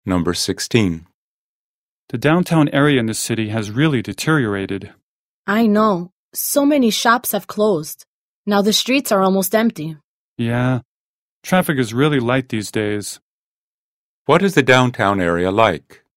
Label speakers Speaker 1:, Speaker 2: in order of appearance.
Speaker 1: Number 16.
Speaker 2: The downtown area in the city has really deteriorated.
Speaker 3: I know. So many shops have closed. Now the streets are almost empty.
Speaker 2: Yeah, traffic is really light these days.
Speaker 1: What is the downtown area like?